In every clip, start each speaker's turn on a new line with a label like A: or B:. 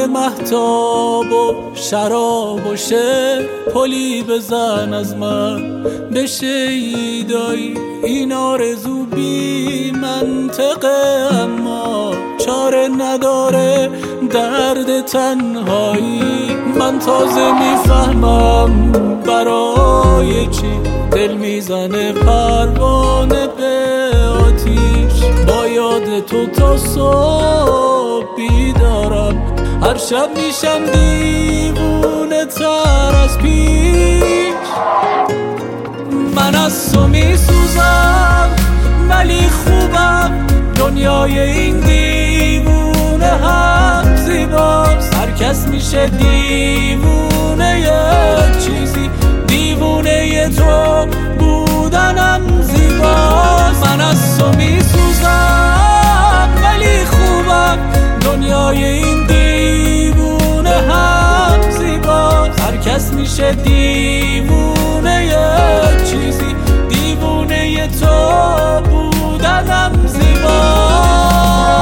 A: مهتاب و شراب و شعر پلی بزن از من به شیدایی. این آرزو بی منطقه اما چاره نداره درد تنهایی. من تازه میفهمم برای چی دل میزنه پروانه به آتیش. با یاد تو تا صبح بیدارم، هر شب میشم دیوونه تر از پیش. من از تو میسوزم ولی خوبم، دنیای این دیوونه هم زیباست. هر کس میشه دیوونه یه چیزی، دیوونه تو بودنم زیباست. من از تو میسوزم ولی خوبم، دنیای این دیوونه هم زیباست. هر کس میشه دیوونه یه چیزی، دیوونه تو بودنم زیباست.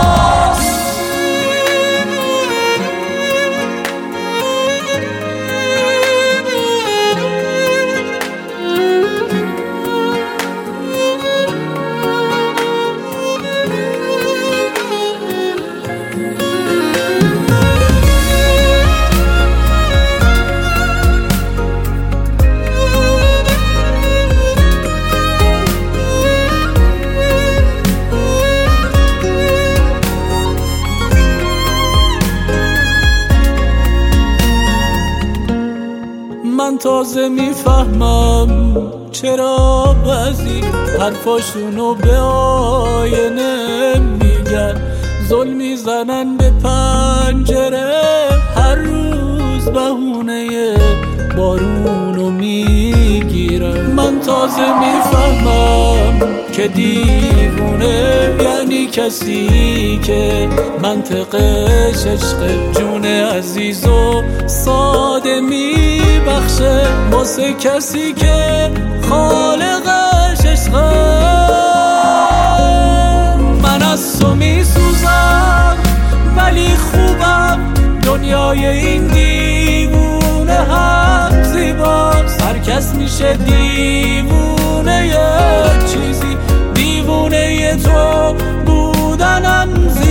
A: من تازه میفهمم چرا بعضی حرفاشونو به آینه میگن، ظلم میزنن به پنجره، هر روز بهونه بارونو میگیرن. من تازه میفهمم که دیوونه یعنی کسی که منطقش عشق، جون عزیز و ساده میبخشه واسه کسی که خالقش عشقه. من از تو میسوزم ولی خوبم، دنیای این دیوونه هم زیباست. هر کس میشه دیوونه یه چیزی، دیوونه تو بودنم زیباست.